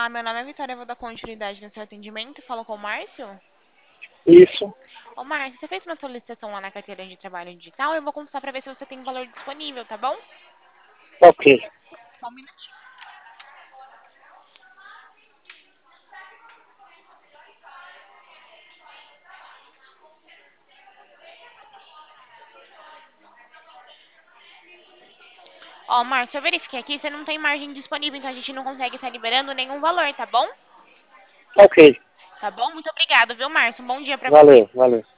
Olá, meu nome é Vitória, eu vou dar continuidade no seu atendimento. Fala com o Márcio. Isso, Ô, Márcio, você fez uma solicitação lá na carteira de trabalho digital? Eu vou consultar para ver se você tem valor disponível, tá bom? ok. Só um minutinho. Ó, Márcio, eu verifiquei aqui, você não tem margem disponível, então a gente não consegue estar liberando nenhum valor, tá bom? Ok, Tá bom? Muito obrigado, viu, Márcio? Um bom dia para você. valeu, valeu.